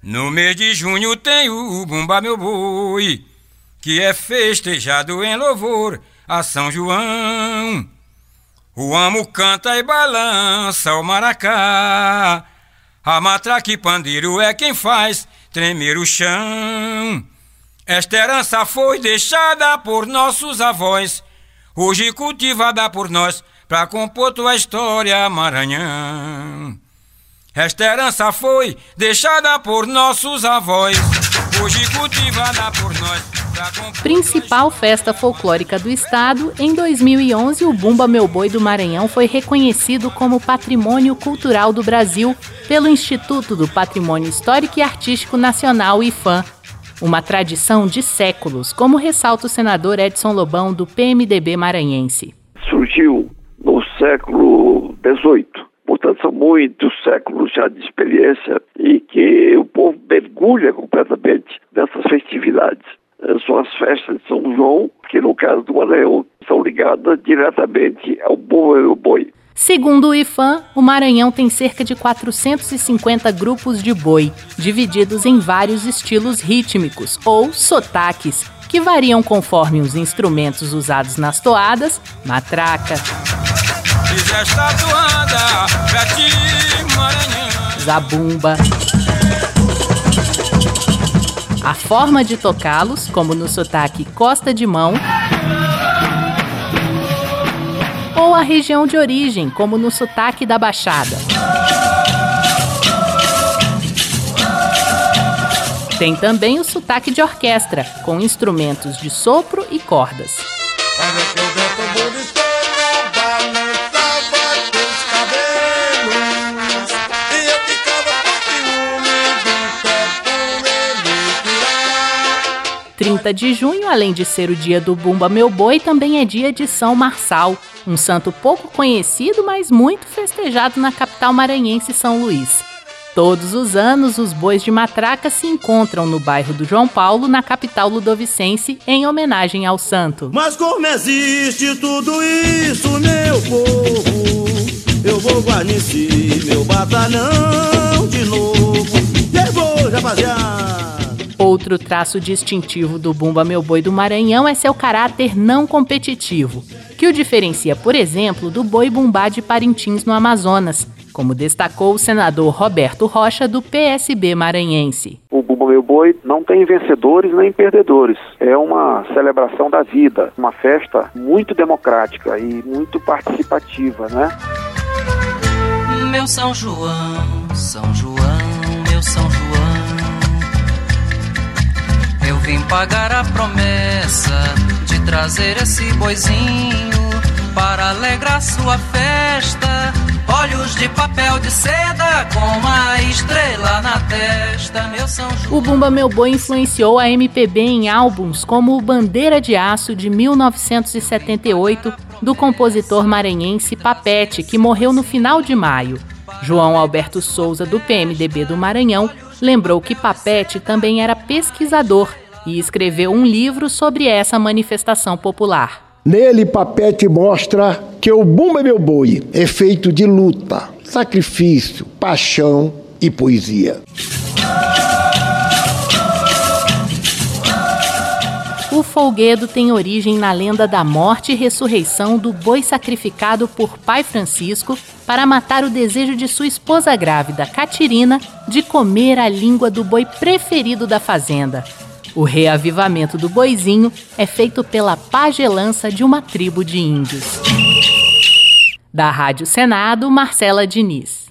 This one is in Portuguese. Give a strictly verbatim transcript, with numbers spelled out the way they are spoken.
No mês de junho tem o Bumba Meu Boi, que é festejado em louvor a São João. O amo canta e balança o maracá, a matraca e pandeiro é quem faz tremer o chão. Esta herança foi deixada por nossos avós, hoje cultivada por nós pra compor tua história, Maranhão. Esta herança foi deixada por nossos avós, hoje cultivada por nós pra compor... Principal festa folclórica do estado, em dois mil e onze o Bumba Meu Boi do Maranhão foi reconhecido como Patrimônio Cultural do Brasil pelo Instituto do Patrimônio Histórico e Artístico Nacional, IPHAN. Uma tradição de séculos, como ressalta o senador Edson Lobão, do P M D B maranhense. Surgiu no século dezoito. Portanto, são muitos séculos já de experiência e que o povo mergulha completamente nessas festividades. São as festas de São João, que no caso do Maranhão são ligadas diretamente ao Bumba Meu Boi. Segundo o IPHAN, o Maranhão tem cerca de quatrocentos e cinquenta grupos de boi, divididos em vários estilos rítmicos, ou sotaques, que variam conforme os instrumentos usados nas toadas, matraca, zabumba, a forma de tocá-los, como no sotaque Costa de Mão, ou a região de origem, como no sotaque da Baixada. Tem também o sotaque de orquestra, com instrumentos de sopro e cordas. trinta de junho, além de ser o dia do Bumba Meu Boi, também é dia de São Marçal, um santo pouco conhecido, mas muito festejado na capital maranhense, São Luís. Todos os anos, os bois de matraca se encontram no bairro do João Paulo, na capital ludovicense, em homenagem ao santo. Mas como existe tudo isso, meu povo, eu vou guarnecer meu batalhão de novo. E aí, vou, rapaziada! Outro traço distintivo do Bumba Meu Boi do Maranhão é seu caráter não competitivo, que o diferencia, por exemplo, do boi bumbá de Parintins, no Amazonas, como destacou o senador Roberto Rocha, do P S B maranhense. O Bumba Meu Boi não tem vencedores nem perdedores. É uma celebração da vida, uma festa muito democrática e muito participativa, né? Meu São João, São João, meu São João, eu vim pagar a promessa de trazer esse boizinho para alegrar sua festa. Olhos de papel de seda com uma estrela na testa, meu São João. O Bumba Meu Boi influenciou a M P B em álbuns como o Bandeira de Aço, de mil novecentos e setenta e oito, do compositor maranhense Papete, que morreu no final de maio. João Alberto Souza, do P M D B do Maranhão, lembrou que Papete também era pesquisador e escreveu um livro sobre essa manifestação popular. Nele, Papete mostra que o Bumba Meu Boi é feito de luta, sacrifício, paixão e poesia. O folguedo tem origem na lenda da morte e ressurreição do boi sacrificado por Pai Francisco para matar o desejo de sua esposa grávida, Catirina, de comer a língua do boi preferido da fazenda. O reavivamento do boizinho é feito pela pagelança de uma tribo de índios. Da Rádio Senado, Marcela Diniz.